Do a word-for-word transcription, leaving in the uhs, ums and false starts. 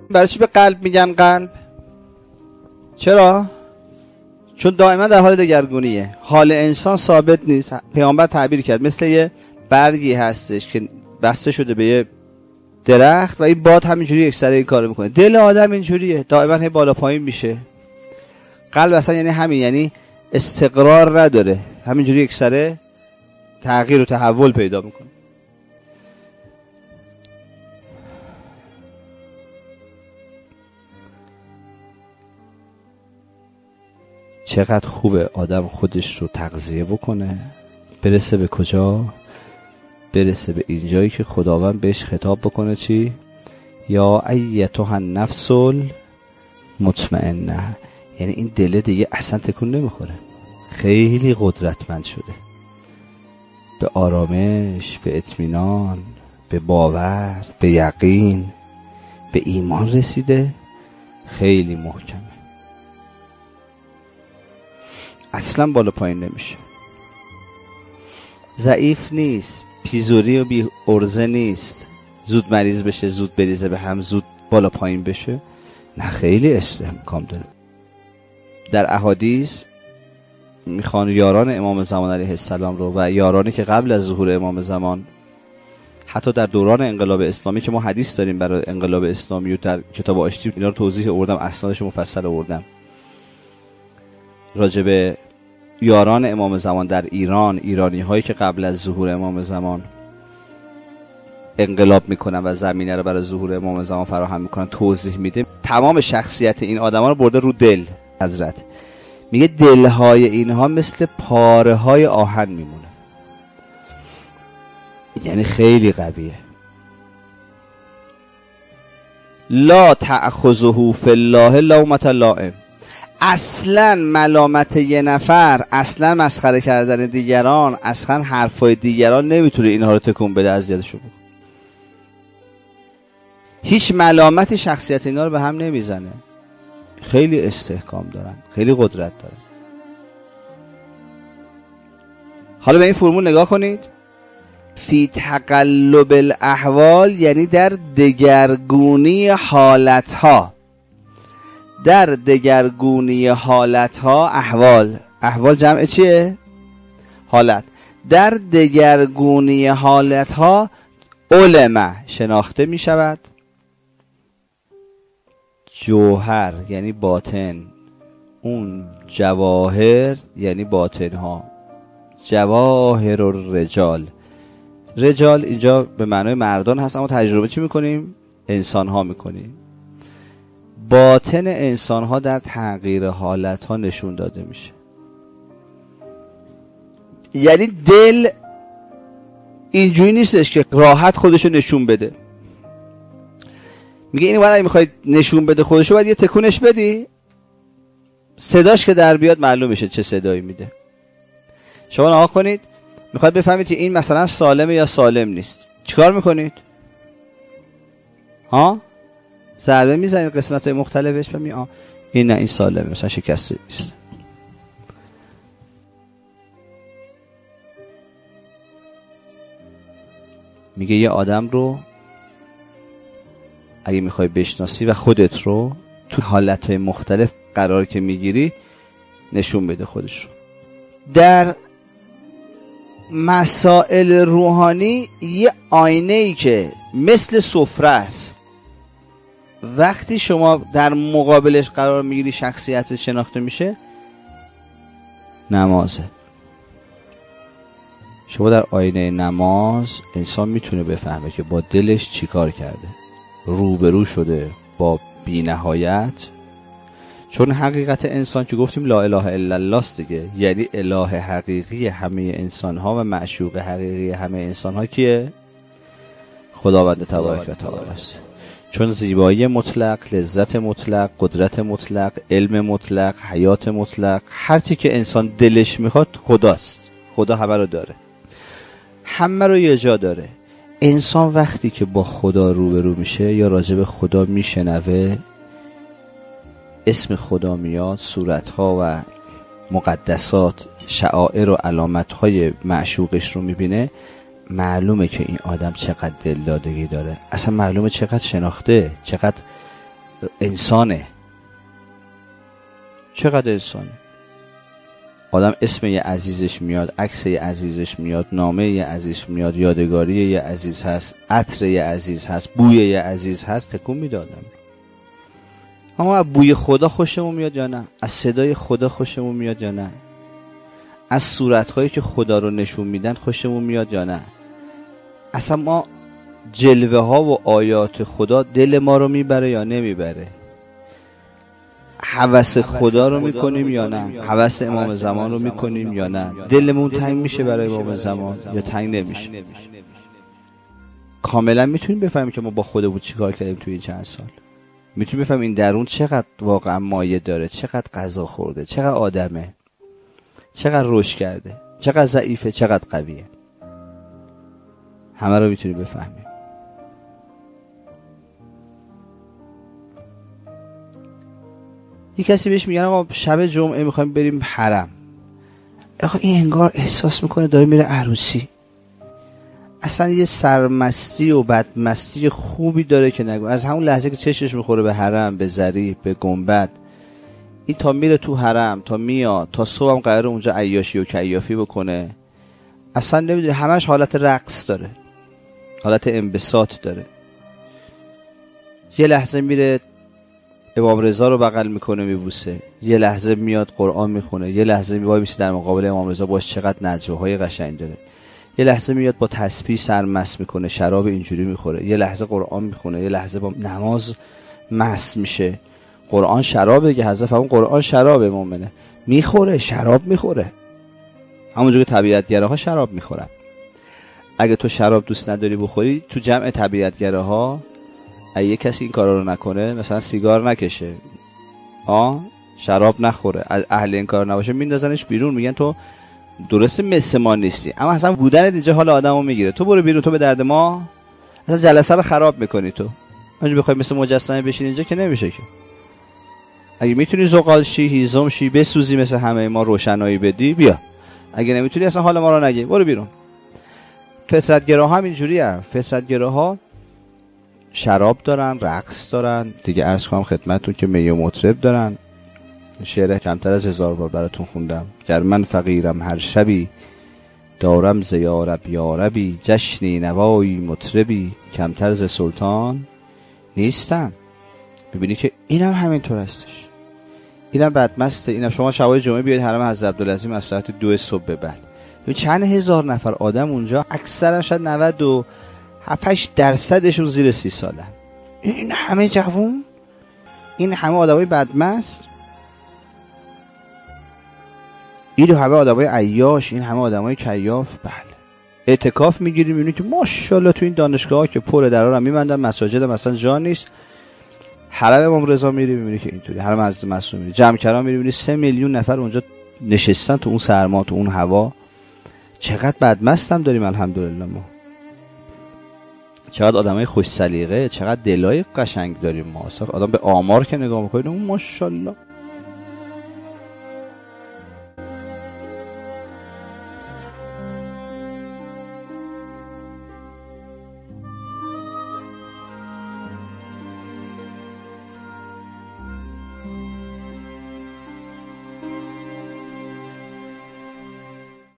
برای چی به قلب میگن قلب؟ چرا؟ چون دائما در حال دگرگونیه. حال انسان ثابت نیست. پیامبر تعبیر کرد مثل یه برگی هستش که بسته شده به یه درخت و این باد همینجوری یکسره این کارو میکنه. دل آدم اینجوریه، دائما هی بالا پایین میشه. قلب اصلا یعنی همین، یعنی استقرار نداره، همینجوری یکسره تغییر و تحول پیدا میکنه. چقدر خوبه آدم خودش رو تغذیه بکنه، برسه به کجا؟ برسه به اینجایی که خداوند بهش خطاب بکنه چی؟ یا ایتها النفس المطمئنه. یعنی این دل دیگه اصلا تکون نمیخوره، خیلی قدرتمند شده، به آرامش، به اطمینان، به باور، به یقین، به ایمان رسیده، خیلی محکمه، اصلا بالا پایین نمیشه، ضعیف نیست، پیزوری و بی ارزه نیست، زود مریض بشه، زود بریزه به هم، زود بالا پایین بشه، نه، خیلی استحکام داره. در احادیث میخوان یاران امام زمان علیه السلام رو و یارانی که قبل از ظهور امام زمان، حتی در دوران انقلاب اسلامی که ما حدیث داریم برای انقلاب اسلامی و در کتاب آشتی اینا رو توضیح آوردم، اسنادش مفصل آوردم، راجع به یاران امام زمان در ایران، ایرانی هایی که قبل از ظهور امام زمان انقلاب میکنن و زمینه رو برای ظهور امام زمان فراهم میکنن، توضیح میده. تمام شخصیت این آدما رو برده رو دل. حضرت میگه دلهای اینها مثل پاره های آهن میمونه، یعنی خیلی قویه. لا تأخذه فی الله لومة لائم. اصلا ملامت یه نفر، اصلا مسخره کردن دیگران، اصلا حرفای دیگران نمیتونه اینها رو تکون بده، اذیتشون بکنه. هیچ ملامتی شخصیت اینا رو به هم نمیزنه، خیلی استحکام دارن، خیلی قدرت دارن. حالا به این فرمول نگاه کنید، فی تقلب الاحوال، یعنی در دگرگونی حالتها، در دگرگونی حالتها. احوال، احوال جمع چیه؟ حالت. در دگرگونی حالتها علمه، شناخته می شود، جوهر یعنی باطن، اون جواهر یعنی باطن ها، جواهر الرجال. رجال اینجا به معنای مردان هست، اما تجربه چی میکنیم؟ انسان ها میکنیم. باطن انسان ها در تغییر حالت ها نشون داده میشه. یعنی دل اینجوری نیستش که راحت خودشو نشون بده. میگه اینو باید اگه میخواید نشون بده خودشو باید یه تکونش بدی، صداش که در بیاد معلوم میشه چه صدایی میده. شما نگاه کنید، میخواید بفهمید که این مثلا سالمه یا سالم نیست، چیکار میکنید؟ ها؟ ضربه میزنید قسمت های مختلفش و می آه این نه، این سالمه، مثلا شکسته نیست. میگه یه آدم رو اگه میخوای بشناسی و خودت رو تو حالتهای مختلف قرار که میگیری نشون بده خودش رو. در مسائل روحانی یه آینه ای که مثل سفره است، وقتی شما در مقابلش قرار میگیری شخصیت شناخته میشه، نمازه. شما در آینه نماز انسان میتونه بفهمه که با دلش چی کار کرده، روبرو شده با بی‌نهایت. چون حقیقت انسان که گفتیم لا اله الا الله است دیگه، یعنی اله حقیقی همه انسان ها و معشوق حقیقی همه انسان ها کیه؟ خداوند تبارک و تعالی است. چون زیبایی مطلق، لذت مطلق، قدرت مطلق، علم مطلق، حیات مطلق، هر چی که انسان دلش میخواد خداست. خدا همه رو داره، همه رو یه جا داره. انسان وقتی که با خدا روبرو میشه یا راجع به خدا میشنوه، اسم خدا میاد، صورتها و مقدسات، شعائر و علامتهای معشوقش رو میبینه، معلومه که این آدم چقدر دلدادگی داره، اصلا معلومه چقدر شناخته، چقدر انسانه، چقدر انسانه. آدم اسم یه عزیزش میاد، عکس یه عزیزش میاد، نامه یه عزیزش میاد، یادگاری یه عزیز هست، عطر یه عزیز هست، بوی یه عزیز هست، تکون میده آدم. اما از بوی خدا خوشمون میاد یا نه؟ از صدای خدا خوشمون میاد یا نه؟ از صورتهایی که خدا رو نشون میدن خوشمون میاد یا نه؟ اصلا ما جلوه ها و آیات خدا دل ما رو میبره یا نمیبره؟ هوس خدا رو میکنیم یا نه؟ هوس امام زمان رو میکنیم یا نه؟ دلمون تنگ میشه برای امام زمان یا تنگ نمیشه؟ کاملا میتونیم بفهمیم که ما با خودمون چیکار کردیم توی این چند سال. میتونیم بفهمیم این درون چقدر واقعا مایه داره، چقدر غذا خورده، چقدر آدمه، چقدر رشد کرده، چقدر ضعیفه، چقدر قویه. همه رو میتونیم بفهمیم. یه کسی بهش میگن آقا شب جمعه میخوایم بریم حرم. آقا این انگار احساس میکنه داره میره عروسی. اصلا یه سرمستی و بدمستی خوبی داره که نگو. از همون لحظه که چشمش میخوره به حرم، به ضریح، به گنبد، این تا میره تو حرم، تا میاد، تا صبح هم قراره اونجا عیاشی و کیافی بکنه. اصلا نمیدونه، همش حالت رقص داره، حالت انبساط داره. یه لحظه میره امام رضا رو بغل میکنه میبوسه، یه لحظه میاد قرآن میخونه، یه لحظه میوای میشه در مقابل امام رضا، باش چقدر نجوه های قشنگ داره. یه لحظه میاد با تسبیح سرمست میکنه، شراب اینجوری میخوره، یه لحظه قرآن میخونه، یه لحظه با نماز مست میشه. قرآن شرابه که حضرت فرمود قرآن شرابه، مؤمنه میخوره، شراب میخوره. همونجوری که طبیعتگراها شراب میخورن. اگه تو شراب دوست نداری بخوری، تو جمع طبیعتگراها اگه یه کسی این کارا رو نکنه، مثلا سیگار نکشه، آ شراب نخوره، از اهل این کار نباشه، میندازنش بیرون، میگن تو درسته مثل ما نیستی، اما اصلا بودن اینجا حال آدمو میگیره. تو برو بیرون، تو به درد ما اصلا جلسه رو خراب میکنی. تو اگه بخوای مثل مجسمه بشین اینجا که نمیشه که. اگه میتونی زغال شی، هیزم شی، بسوزی مثل همه ما، روشنایی بدی، بیا. اگه نمیتونی اصلا حال ما رو نگی، برو بیرون. فطرتگراها هم اینجوریه. فطرتگراها شراب دارن، رقص دارن، دیگه عرض کنم خدمتتون که می و مطرب دارن. شعر کمتر از هزار بار براتون خوندم. گر من فقیرم هر شبی، دارم ز یارب یاربی، جشنی نوایی مطربی، کمتر ز سلطان نیستم. ببینی که اینم همینطور هستش، اینم بدمسته. اینم شما شبای جمعه بیاید حرم حضرت عبدالعظیم از ساعت دو صبح به بعد، چند هزار نفر آدم اونجا، اکثرا شاید نود و هفت درصدشون زیر سی ساله. این همه جوون، این همه آدمای بدمست، این همه آدمای عیاش، این همه آدمای کیاف. بله اعتکاف میگیری میبینی که ماشاءالله تو این دانشگاه‌ها که پر درا رو میبندن، مساجد مثلا جا نیست. حرم امام رضا میری میبینی که اینطوری، حرم حضرت معصوم میری، جمع کردن میری میبینی سه میلیون نفر اونجا نشستن تو اون سرما، تو اون هوا. چقدر بدمستم داریم الحمدلله ما. چقدر آدمای خوش سلیقه، چقدر دلای قشنگ داریم ما. اصلا آدم به آمار که نگاه میکنه اون ماشاءالله